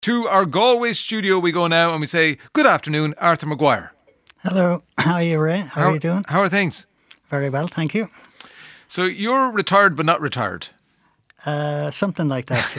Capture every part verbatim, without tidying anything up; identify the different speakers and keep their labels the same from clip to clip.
Speaker 1: To our Galway studio we go now and we say, good afternoon, Arthur Maguire.
Speaker 2: Hello, how are you, Ray? How, how are you doing?
Speaker 1: How are things?
Speaker 2: Very well, thank you.
Speaker 1: So you're retired but not retired?
Speaker 2: Uh, something like that,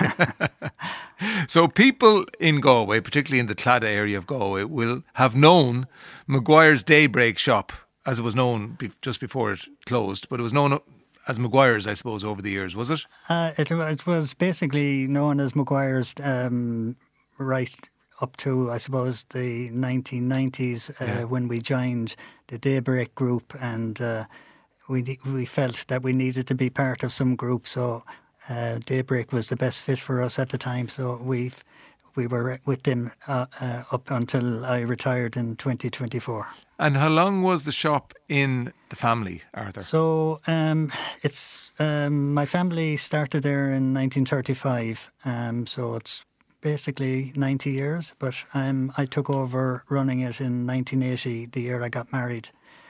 Speaker 1: yes. So people in Galway, particularly in the Claddagh area of Galway, will have known Maguire's Daybreak shop, as it was known be- just before it closed, but it was known as Maguire's, I suppose, over the years, was it?
Speaker 2: Uh, it, it was basically known as Maguire's um, right up to, I suppose, the nineteen nineties uh, yeah. when we joined the Daybreak group, and uh, we we felt that we needed to be part of some group, so uh, Daybreak was the best fit for us at the time, so we've we were with them uh, uh, up until I retired in twenty twenty-four.
Speaker 1: And how long was the shop in the family, Arthur?
Speaker 2: So um, it's um, my family started there in nineteen thirty-five, um, so it's basically ninety years. But um, I took over running it in nineteen eighty, the year I got married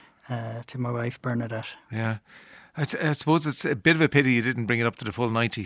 Speaker 2: uh, to my wife Bernadette.
Speaker 1: Yeah, I, I suppose it's a bit of a pity you didn't bring it up to the full ninety.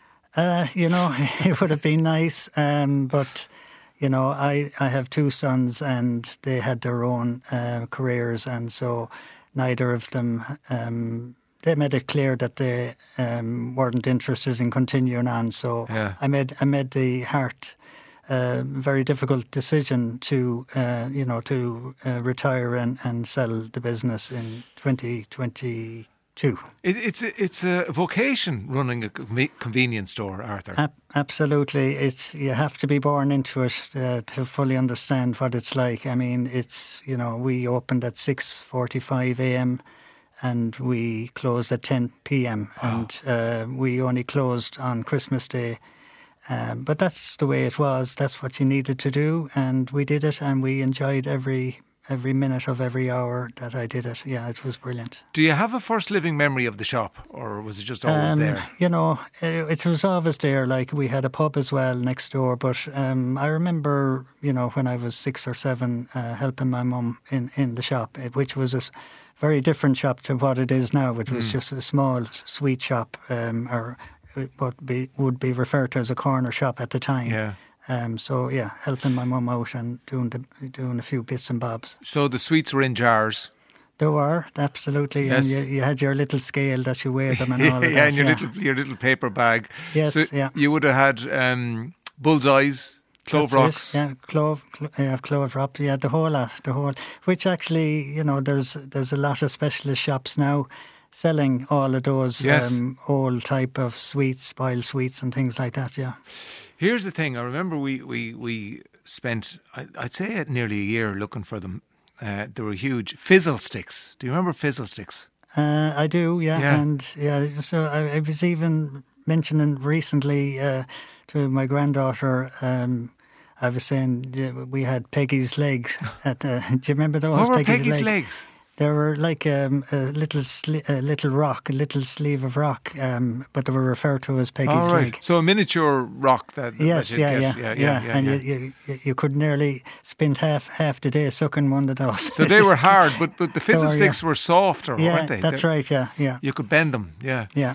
Speaker 2: Uh, you know, it would have been nice, um, but. You know, I, I have two sons and they had their own uh, careers, and so neither of them, um, they made it clear that they um, weren't interested in continuing on. So
Speaker 1: yeah.
Speaker 2: I made I made the hard, uh, very difficult decision to, uh, you know, to uh, retire and, and sell the business in twenty twenty-two.
Speaker 1: It, it's a, it's a vocation running a convenience store, Arthur.
Speaker 2: A- absolutely, it's you have to be born into it uh, to fully understand what it's like. I mean, it's you know we opened at six forty-five a.m. and we closed at ten p.m.
Speaker 1: Oh.
Speaker 2: and uh, we only closed on Christmas Day. Um, but that's the way it was. That's what you needed to do, and we did it, and we enjoyed every. Every minute of every hour that I did it. Yeah, it was brilliant.
Speaker 1: Do you have a first living memory of the shop, or was it just always
Speaker 2: um,
Speaker 1: there?
Speaker 2: You know, it, it was always there. Like, we had a pub as well next door, but um, I remember, you know, when I was six or seven, uh, helping my mum in, in the shop, which was a very different shop to what it is now, which was mm. just a small sweet shop, um, or what be, would be referred to as a corner shop at the time.
Speaker 1: Yeah.
Speaker 2: Um, so yeah, helping my mum out and doing the, doing a few bits and bobs.
Speaker 1: So the sweets were in jars.
Speaker 2: There were, absolutely,
Speaker 1: yes.
Speaker 2: and you, you had your little scale that you weighed them and all of
Speaker 1: yeah,
Speaker 2: that.
Speaker 1: and your
Speaker 2: yeah.
Speaker 1: little your little paper bag.
Speaker 2: Yes,
Speaker 1: so
Speaker 2: yeah.
Speaker 1: You would have had um, bullseyes, clove
Speaker 2: That's
Speaker 1: rocks.
Speaker 2: It. Yeah, clove, clo- yeah, clove rock. Yeah, the whole lot, the whole. Which actually, you know, there's there's a lot of specialist shops now selling all of those
Speaker 1: yes.
Speaker 2: um, old type of sweets, spoiled sweets and things like that. Yeah.
Speaker 1: Here's the thing. I remember we, we, we spent, I'd say, nearly a year looking for them. Uh, they were huge. Fizzle sticks. Do you remember fizzle sticks?
Speaker 2: Uh, I do, yeah.
Speaker 1: yeah.
Speaker 2: And yeah, so I, I was even mentioning recently uh, to my granddaughter, um, I was saying yeah, we had Peggy's legs. At the, do you remember those?
Speaker 1: What were
Speaker 2: Peggy's,
Speaker 1: Peggy's
Speaker 2: legs?
Speaker 1: legs?
Speaker 2: They were like um, a little sli- a little rock, a little sleeve of rock, um, but they were referred to as Peggy's
Speaker 1: oh, right.
Speaker 2: leg.
Speaker 1: So a miniature rock that,
Speaker 2: yes,
Speaker 1: that
Speaker 2: yeah,
Speaker 1: get.
Speaker 2: yeah,
Speaker 1: yeah,
Speaker 2: yeah,
Speaker 1: yeah, yeah,
Speaker 2: and
Speaker 1: yeah.
Speaker 2: You, you you could nearly spend half half the day sucking one of those.
Speaker 1: So they were hard, but but the fizzle
Speaker 2: were,
Speaker 1: sticks
Speaker 2: yeah.
Speaker 1: were softer,
Speaker 2: yeah,
Speaker 1: weren't they?
Speaker 2: That's
Speaker 1: they,
Speaker 2: right. Yeah, yeah.
Speaker 1: You could bend them. Yeah,
Speaker 2: yeah.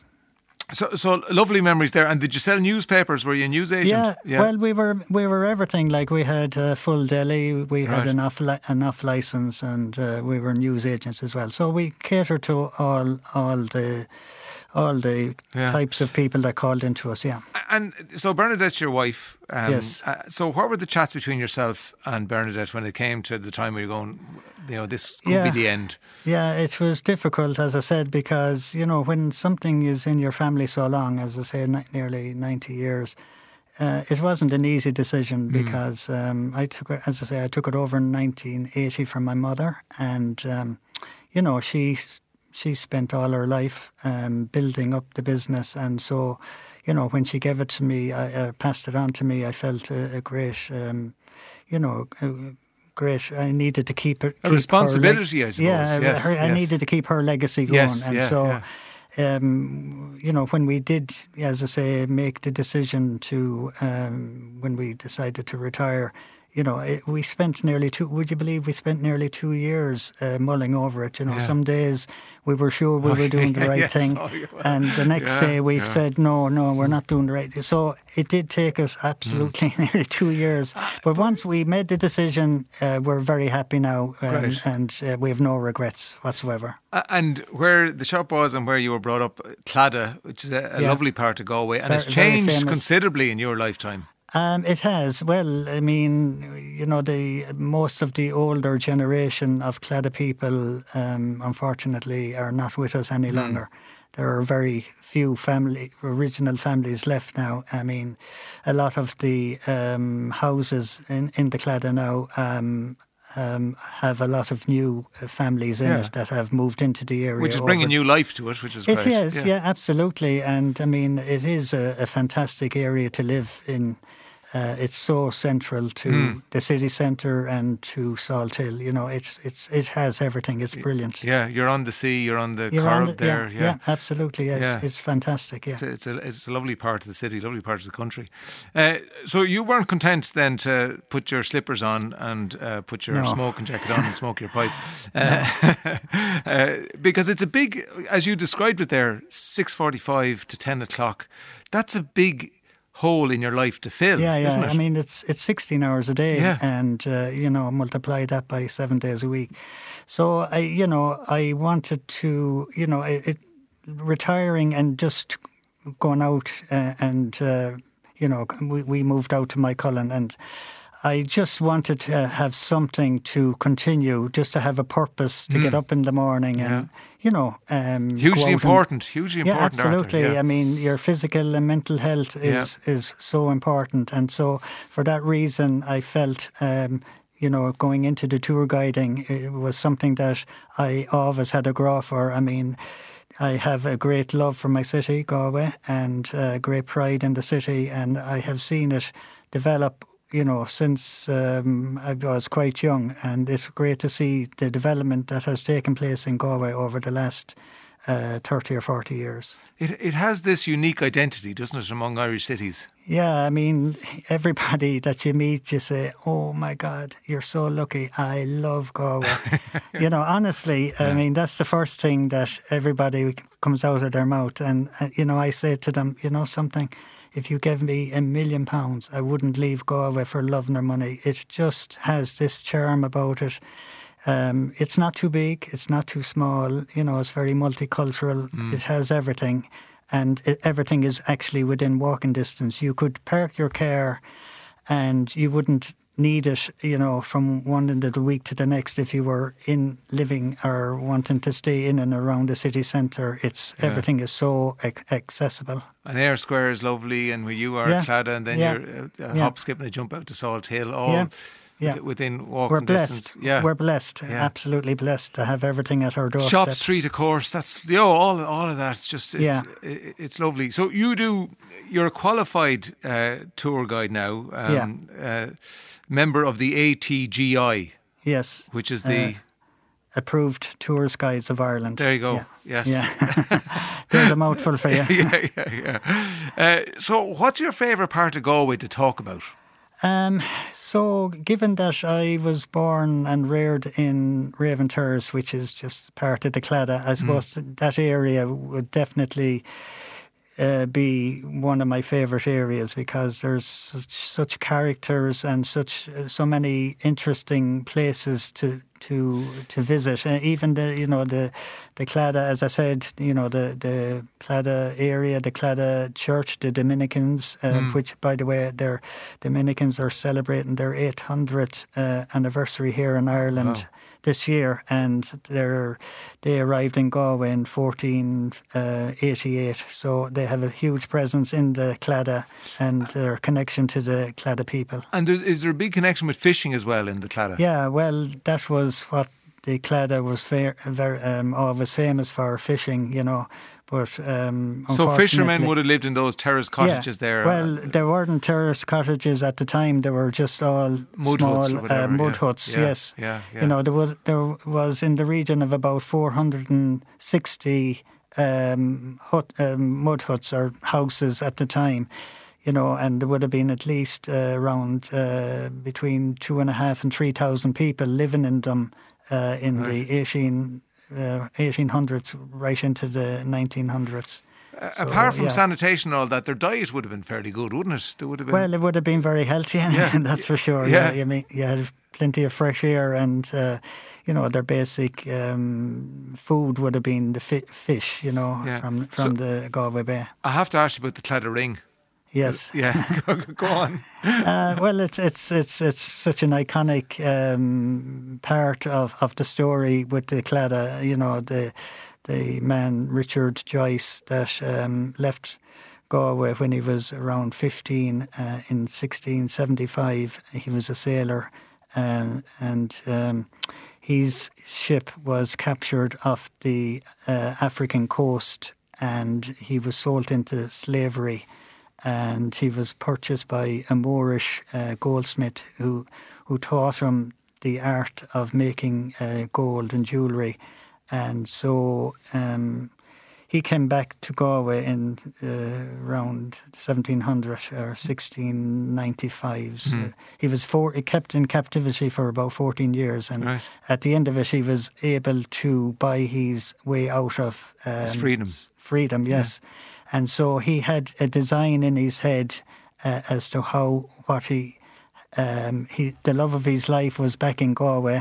Speaker 1: So, so lovely memories there. And did you sell newspapers? Were you a news agent?
Speaker 2: Yeah, yeah. Well, we were we were everything. Like, we had a full deli, we had
Speaker 1: right.
Speaker 2: enough li- enough license, and uh, we were news agents as well. So we catered to all all the all the
Speaker 1: yeah.
Speaker 2: types of people that called into us. Yeah.
Speaker 1: And so Bernadette's your wife. Um,
Speaker 2: yes.
Speaker 1: Uh, so what were the chats between yourself and Bernadette when it came to the time where you're going, you know, this could
Speaker 2: yeah.
Speaker 1: be the end?
Speaker 2: Yeah, it was difficult, as I said, because, you know, when something is in your family so long, as I say, n- nearly ninety years, uh, it wasn't an easy decision because mm. um, I took, as I say, I took it over in nineteen eighty from my mother, and um, you know, she she spent all her life um, building up the business, and so, you know, when she gave it to me, I uh, passed it on to me. I felt a, a great, um, you know. A, Great. I needed to keep it.
Speaker 1: A
Speaker 2: keep
Speaker 1: responsibility,
Speaker 2: leg-
Speaker 1: I suppose.
Speaker 2: Yeah,
Speaker 1: yes,
Speaker 2: her,
Speaker 1: yes.
Speaker 2: I needed to keep her legacy going.
Speaker 1: Yes,
Speaker 2: and
Speaker 1: yeah,
Speaker 2: so,
Speaker 1: yeah.
Speaker 2: Um, you know, when we did, as I say, make the decision to, um, when we decided to retire, you know, it, we spent nearly two, would you believe we spent nearly two years uh, mulling over it. You know,
Speaker 1: Yeah.
Speaker 2: some days we were sure we were doing the right
Speaker 1: Yes.
Speaker 2: thing.
Speaker 1: Oh, yeah.
Speaker 2: And the next
Speaker 1: Yeah,
Speaker 2: day we
Speaker 1: yeah.
Speaker 2: said, no, no, we're not doing the right thing. So it did take us absolutely
Speaker 1: Mm.
Speaker 2: nearly two years. But once we made the decision, uh, we're very happy now. Um,
Speaker 1: Great.
Speaker 2: And uh, we have no regrets whatsoever.
Speaker 1: A- And where the shop was and where you were brought up, Claddagh, which is a, a
Speaker 2: Yeah.
Speaker 1: lovely part of Galway, and
Speaker 2: Ver-
Speaker 1: it's
Speaker 2: very
Speaker 1: changed
Speaker 2: famous.
Speaker 1: considerably in your lifetime.
Speaker 2: Um, it has. Well, I mean, you know, the most of the older generation of Claddagh people, um, unfortunately, are not with us any longer. There are very few family original families left now. I mean, a lot of the um, houses in, in the Claddagh now um, um, have a lot of new uh, families in
Speaker 1: Yeah.
Speaker 2: it that have moved into the area.
Speaker 1: Which is bringing
Speaker 2: over-
Speaker 1: new life to it, which is
Speaker 2: It
Speaker 1: great.
Speaker 2: is, yeah. absolutely. And I mean, it is a, a fantastic area to live in. Uh, it's so central to
Speaker 1: Mm.
Speaker 2: the city centre and to Salt Hill. You know, it's it's it has everything. It's brilliant.
Speaker 1: Yeah, you're on the sea, you're on the
Speaker 2: You're on
Speaker 1: Corrib
Speaker 2: the-
Speaker 1: there.
Speaker 2: yeah,
Speaker 1: Yeah,
Speaker 2: yeah, absolutely. Yeah,
Speaker 1: Yeah.
Speaker 2: It's, it's fantastic. Yeah.
Speaker 1: It's, a, it's, a, it's a lovely part of the city, lovely part of the country. Uh, so you weren't content then to put your slippers on and uh, put your
Speaker 2: No.
Speaker 1: smoking jacket on and smoke your pipe. Uh, uh, because it's a big, as you described it there, six forty-five to ten o'clock. That's a big hole in your life to fill,
Speaker 2: Yeah, yeah.
Speaker 1: isn't it?
Speaker 2: I mean, it's it's sixteen hours a day,
Speaker 1: Yeah.
Speaker 2: and uh, you know, multiply that by seven days a week. So I, you know, I wanted to, you know, it, it, retiring and just going out uh, and uh, you know, we, we moved out to Mycullen, and I just wanted to have something to continue, just to have a purpose to get up in the morning and,
Speaker 1: Yeah.
Speaker 2: you know, um, go out
Speaker 1: hugely
Speaker 2: and-
Speaker 1: important, hugely
Speaker 2: yeah,
Speaker 1: important.
Speaker 2: absolutely.
Speaker 1: Arthur, yeah.
Speaker 2: I mean, your physical and mental health is is so important, and so for that reason, I felt, um, you know, going into the tour guiding, it was something that I always had a grow for. I mean, I have a great love for my city, Galway, and uh, great pride in the city, and I have seen it develop. You know, since um, I was quite young, and it's great to see the development that has taken place in Galway over the last uh, thirty or forty years.
Speaker 1: It, it has this unique identity, doesn't it, among Irish cities?
Speaker 2: Yeah, I mean, everybody that you meet, you say, oh my God, you're so lucky. I love Galway. You know, honestly, I mean, that's the first thing that everybody comes out of their mouth. And, uh, you know, I say to them, you know something? If you gave me a million pounds, I wouldn't leave Galway for love nor money. It just has this charm about it. Um, it's not too big, it's not too small. You know, it's very multicultural.
Speaker 1: Mm.
Speaker 2: It has everything, and it, everything is actually within walking distance. You could park your car, and you wouldn't need it, you know, from one end of the week to the next if you were in living or wanting to stay in and around the city centre. It's
Speaker 1: Yeah.
Speaker 2: everything is so ac- accessible.
Speaker 1: And Ayr Square is lovely, and where you are
Speaker 2: Yeah.
Speaker 1: at Claddagh, and then
Speaker 2: Yeah.
Speaker 1: you're uh, a
Speaker 2: Yeah.
Speaker 1: hop, skip, and a jump out to Salt Hill, all
Speaker 2: Yeah. Yeah.
Speaker 1: with- within walking
Speaker 2: We're blessed.
Speaker 1: distance. Yeah.
Speaker 2: We're blessed.
Speaker 1: Yeah.
Speaker 2: Absolutely blessed to have everything at our doorstep.
Speaker 1: Shop Street, of course. That's you know, all all of that. It's just it's,
Speaker 2: Yeah.
Speaker 1: it, it's lovely. So you do. You're a qualified uh, tour guide now. Um, uh, member of the A T G I,
Speaker 2: Yes.
Speaker 1: which is the.
Speaker 2: Uh, Approved Tours Guides of Ireland.
Speaker 1: there you go.
Speaker 2: Yeah.
Speaker 1: Yes.
Speaker 2: Yeah. There's a mouthful for you.
Speaker 1: yeah, yeah, yeah. Uh, so, what's your favourite part of Galway to talk about?
Speaker 2: Um, so, given that I was born and reared in Raven Terrace, which is just part of the Claddagh, I suppose that area would definitely uh, be one of my favourite areas because there's such, such characters and such uh, so many interesting places to to to visit. Uh, even the you know the the Claddagh, as I said, you know the the Claddagh area, the Claddagh Church, the Dominicans, uh,
Speaker 1: Mm.
Speaker 2: which by the way, their Dominicans are celebrating their eight hundredth uh, anniversary here in Ireland.
Speaker 1: Wow.
Speaker 2: This year, and they're they arrived in Galway in fourteen eighty-eight. So they have a huge presence in the Claddagh and their connection to the Claddagh people.
Speaker 1: And there's, is there a big connection with fishing as well in the Claddagh?
Speaker 2: Yeah, well, that was what the Claddagh was fa- very, um, always famous for, fishing. You know. But, um,
Speaker 1: So fishermen
Speaker 2: unfortunately-
Speaker 1: would have lived in those terrace cottages
Speaker 2: yeah.
Speaker 1: there.
Speaker 2: Well, there weren't terrace cottages at the time. They were just all
Speaker 1: Mud
Speaker 2: small
Speaker 1: huts or whatever,
Speaker 2: uh, mud
Speaker 1: yeah.
Speaker 2: huts.
Speaker 1: Yeah,
Speaker 2: Yes,
Speaker 1: yeah, yeah.
Speaker 2: You know, there was there was in the region of about four hundred and sixty um, hut, um, mud huts or houses at the time. you know, and there would have been at least uh, around uh, between two and a half and three thousand people living in them uh, in right. the eighteen, uh, eighteen hundreds right into the nineteen hundreds.
Speaker 1: Uh, so, apart from yeah. sanitation and all that, their diet would have been fairly good, wouldn't it? They would have been...
Speaker 2: Well, it would have been very healthy, and yeah. that's for sure.
Speaker 1: Yeah.
Speaker 2: yeah. You mean, you had plenty of fresh air, and uh, you know, their basic um, food would have been the fi- fish, you know, yeah. from from so, the Galway Bay.
Speaker 1: I have to ask you about the Claddagh Ring.
Speaker 2: Yes.
Speaker 1: Yeah. go, go on.
Speaker 2: uh, well, it's it's it's it's such an iconic um, part of, of the story with the Claddagh. You know, the the man Richard Joyce that um, left Galway when he was around fifteen uh, in sixteen seventy-five. He was a sailor, um, and um, his ship was captured off the uh, African coast, and he was sold into slavery. And he was purchased by a Moorish uh, goldsmith who who taught him the art of making uh, gold and jewellery. And so um, he came back to Galway in uh, around seventeen hundred or sixteen ninety-five. So mm. he was four, he kept in captivity for about fourteen years, and right. at the end of it, he was able to buy his way out of um,
Speaker 1: his freedom.
Speaker 2: Freedom, yes. Yeah. And so he had a design in his head uh, as to how, what he, um, he, the love of his life was back in Galway,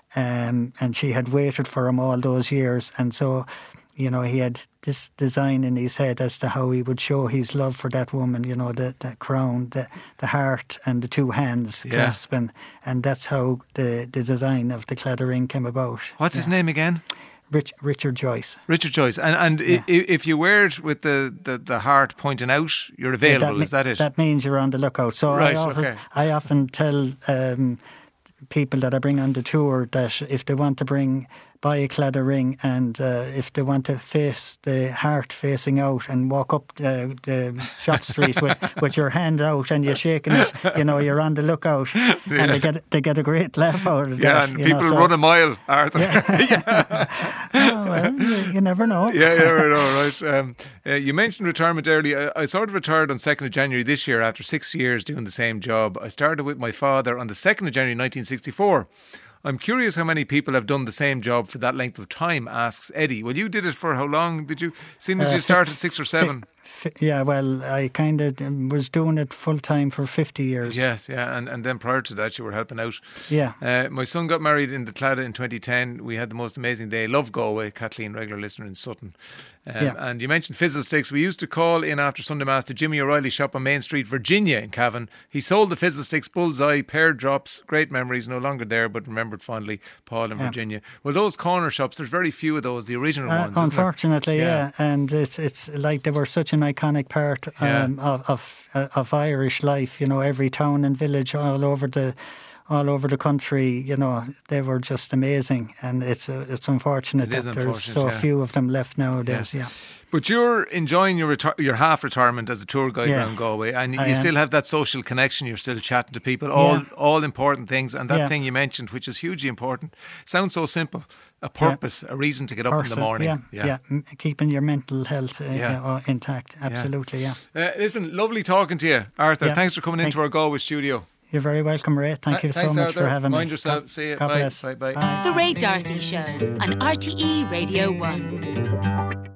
Speaker 2: um, and she had waited for him all those years. And so, you know, he had this design in his head as to how he would show his love for that woman, you know, the, the crown, the, the heart and the two hands yeah. clasping. And that's how the, the design of the Claddagh Ring came about.
Speaker 1: What's
Speaker 2: yeah.
Speaker 1: his name again?
Speaker 2: Rich, Richard Joyce.
Speaker 1: Richard Joyce. And and yeah. I, if you wear it with the, the, the heart pointing out, you're available, yeah, that
Speaker 2: is
Speaker 1: that it?
Speaker 2: That means you're on the lookout. So
Speaker 1: right,
Speaker 2: I, often,
Speaker 1: okay.
Speaker 2: I often tell um, people that I bring on the tour that if they want to bring, buy a Claddagh Ring, and uh, if they want to face the heart facing out and walk up uh, the shop street with, with your hand out and you're shaking it, you know, you're on the lookout, yeah. and they get they get a great laugh out of
Speaker 1: yeah,
Speaker 2: that.
Speaker 1: Yeah, and people know, so, run a mile, Arthur.
Speaker 2: Yeah. yeah. Oh, well, you, you never know.
Speaker 1: Yeah, you never know, right. Um, uh, you mentioned retirement earlier. I, I sort of retired on second of January this year after six years doing the same job. I started with my father on the second of January nineteen sixty-four. I'm curious how many people have done the same job for that length of time, asks Eddie. Well, you did it for how long? Did you, seem as uh, you started six or seven?
Speaker 2: Fi- yeah, well, I kind of was doing it full time for fifty years.
Speaker 1: Yes, yeah, and, and then prior to that you were helping out.
Speaker 2: Yeah.
Speaker 1: Uh, my son got married in the Claddagh in twenty ten. We had the most amazing day. Love Galway, Kathleen, regular listener in Sutton. Um, yeah. And you mentioned Fizzle Sticks. We used to call in after Sunday Mass to Jimmy O'Reilly shop on Main Street, Virginia in Cavan. He sold the Fizzle Sticks, Bullseye, pear drops, great memories, no longer there but remembered fondly, Paul in yeah. Virginia. Well, those corner shops, there's very few of those, the original
Speaker 2: uh,
Speaker 1: ones.
Speaker 2: Unfortunately,
Speaker 1: yeah.
Speaker 2: yeah. And it's it's like they were such an iconic part um, yeah. of, of, of Irish life, you know, every town and village all over the all over the country, you know, they were just amazing, and it's uh, it's unfortunate
Speaker 1: it
Speaker 2: that there's so
Speaker 1: yeah.
Speaker 2: few of them left nowadays. Yeah. yeah.
Speaker 1: But you're enjoying your reti- your half retirement as a tour guide yeah. around Galway, and you
Speaker 2: I
Speaker 1: still
Speaker 2: am.
Speaker 1: have that social connection. You're still chatting to people, all
Speaker 2: yeah.
Speaker 1: all important things, and that
Speaker 2: yeah.
Speaker 1: thing you mentioned, which is hugely important, sounds so simple. A purpose, yeah. a reason to get up Person, in the morning.
Speaker 2: Yeah,
Speaker 1: yeah.
Speaker 2: yeah. M- keeping your mental health uh, yeah. uh, intact. Absolutely, yeah.
Speaker 1: yeah. Uh, listen, lovely talking to you, Arthur.
Speaker 2: Yeah.
Speaker 1: Thanks for coming
Speaker 2: Thank
Speaker 1: into our Galway studio.
Speaker 2: You're very welcome, Ray. Thank you
Speaker 1: Thanks,
Speaker 2: so much
Speaker 1: Arthur.
Speaker 2: for having
Speaker 1: Mind
Speaker 2: me.
Speaker 1: Mind yourself.
Speaker 2: God,
Speaker 1: See you.
Speaker 2: God
Speaker 1: bye.
Speaker 2: bless.
Speaker 1: Bye. Bye.
Speaker 2: Bye.
Speaker 3: The Ray D'Arcy Show on R T E Radio one.